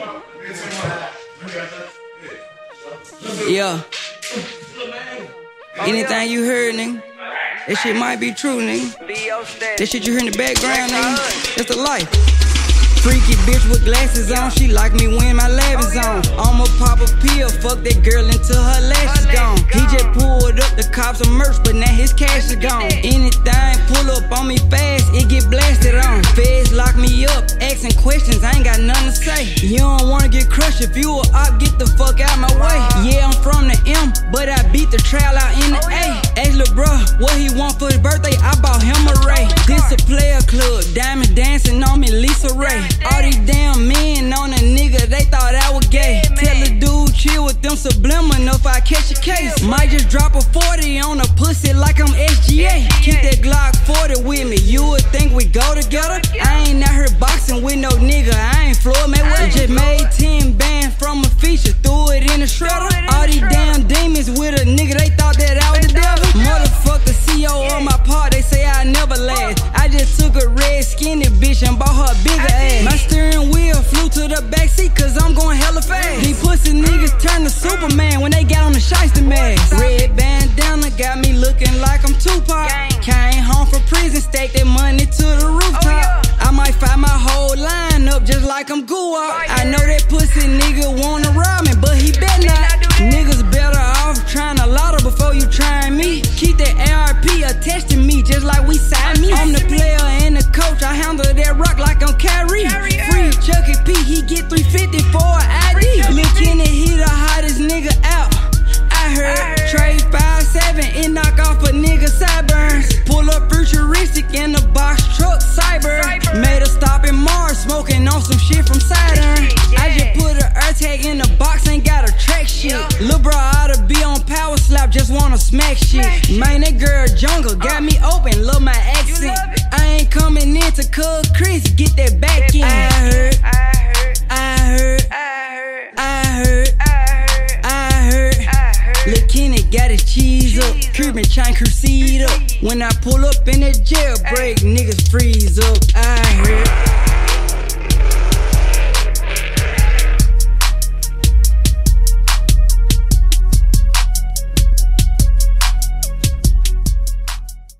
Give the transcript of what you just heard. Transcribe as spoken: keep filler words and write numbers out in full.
Yeah. Anything you heard, nigga, that shit might be true, nigga. That shit you hear in the background, nigga, that's the life. Freaky bitch with glasses on, she like me when my lab is on. I'ma pop a pill, fuck that girl until her lashes gone. He just pulled up, the cops are merch, but now his cash is gone. Anything pull up on me fast, it get blasted on. Feds lock me up, asking questions, I ain't got nothing to say. You don't wanna get crushed, if you a op, get the fuck out my way. Yeah, I'm from the M, but I beat the trail out in the A. Ask lil' bruh, what he want for his birthday, I bought him a Ray. This a player club, diamond dancing on me, Lisa Ray. All these damn men on a nigga, they thought I was gay. Tell a dude chill with them subliminal if I catch a case. Might just drop a forty on a pussy like I'm S G A. Keep that Glock forty with me, you would think we go together. I ain't out here boxing with no nigga, I ain't Floyd Mayweather. Just made ten bands from a feature, threw it in a shredder. All these damn demons with a nigga, they thought that I was the devil. Motherfucker C O on my part, they say I never last. I just took a red skinny bitch and bought her a bigger ass. My steering wheel flew to the backseat cause I'm going hella fast. These pussy niggas turn to Superman when they got on the shiesty mask. Red bandana got me looking like I'm Tupac. Came home from prison, stacked that money to the rooftop. I might find my whole line up just like I'm Guwap. I know that pussy nigga wanna rob me, but he better not. Niggas better off trying a lotto before you trying me. Keep that A R P attached to me just like we signed me. I'm the player and the coach, I handle that rock like I'm Kyrie. Free Chucky P, he get three fifty for an I D. Lil' Kenny, he the hottest nigga out. I heard trade five seven, it knock off a nigga sideburns. Pull up futuristic in the box truck, cyber. Made a stop in Mars, smoking on some shit from Saturn. I just put an air tag in the box, ain't got a track shit. Lil' bro oughta be on power slap, just wanna smack shit. Man, that girl jungle got me open, love my accent. I ain't coming in to Cuz Chris, get that back in. I heard, I heard, I heard, I heard, I heard, Lil' Kenny got his cheese up, Cuban chain cruise up. When I pull up in that jailbreak, niggas freeze up. I heard.